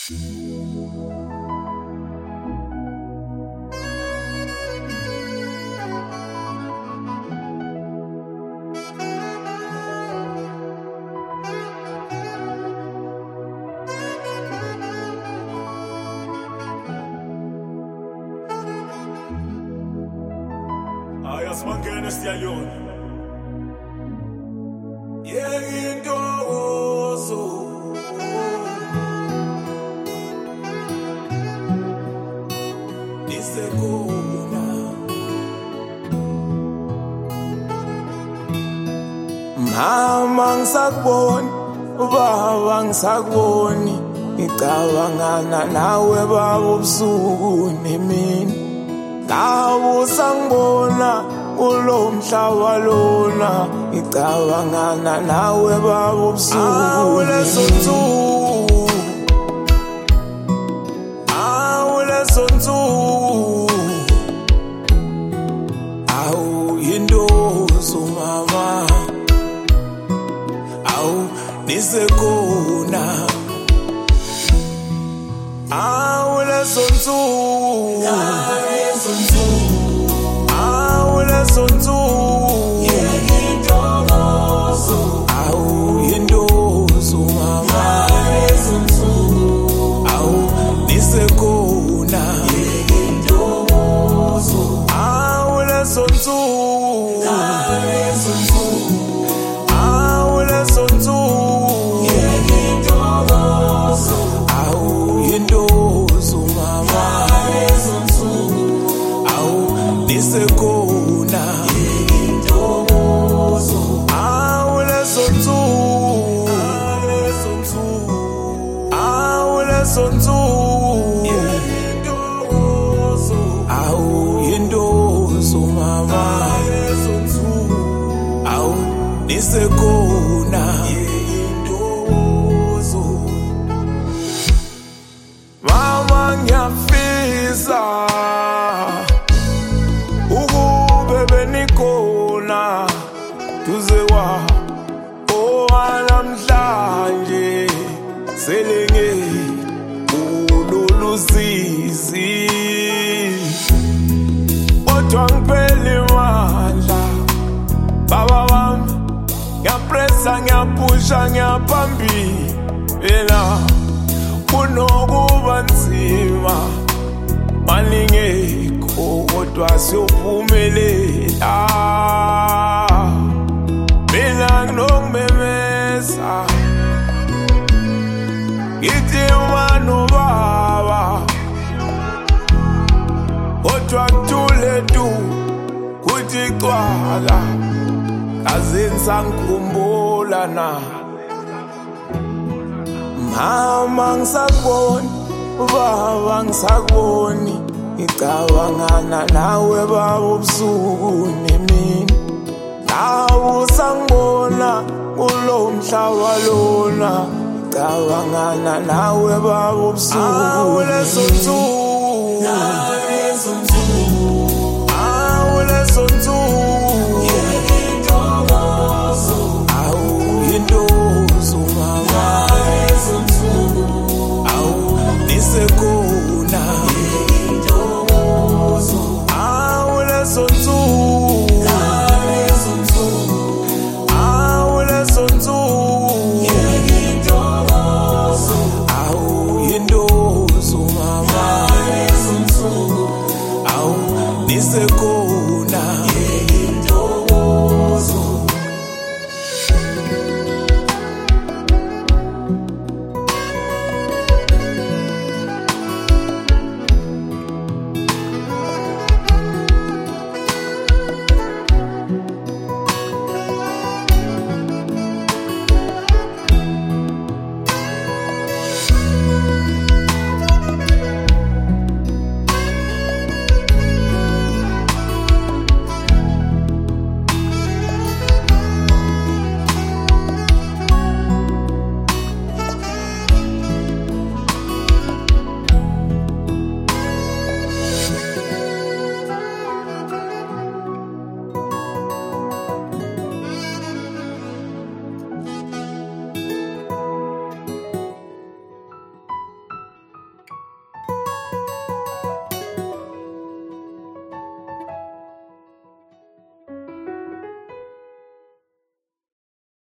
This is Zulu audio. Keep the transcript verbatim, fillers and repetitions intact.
Ayas mangene stallion. Yeah, indozo. Isekuna. Mama ngisakubona, baba ngisakuboni. Ngicabangana nawe baba ubusuku nemini. Ngawu sangibona kulo mhlaba lona ngicabangana nawe baba ubusuku lesonsuku awu lesonsuku awu yindozo mama awu nisekona awu lesonsuku awu lesonsuku awu yindozo mama awu nisekona awu lesonsuku awu lesonsuku awu yindozo mama nisekona awu lesonsuku awu lesonsuku awu yindozo mama awu nisekona mama ngiyafisa nikona tuzewa owalamhlanje selenge ulolusizi kodwa ngiphele mandla baba wami ngiyapressa ngiyapusha ngiyaphambili phela kunokuba nzima malingekho kodwa siyophumelela mina nginomemeza ngithi umano baba kodwa kuthule tu kuthi cwaka kaze ngisangikhumbula na mama ngisakubona baba ngisakuboni ngicabangana nawe baba ubusuku nemini ngawu sangibona kulo mhlaba lona ngicabangana nawe baba ubusuku awu lesonsuku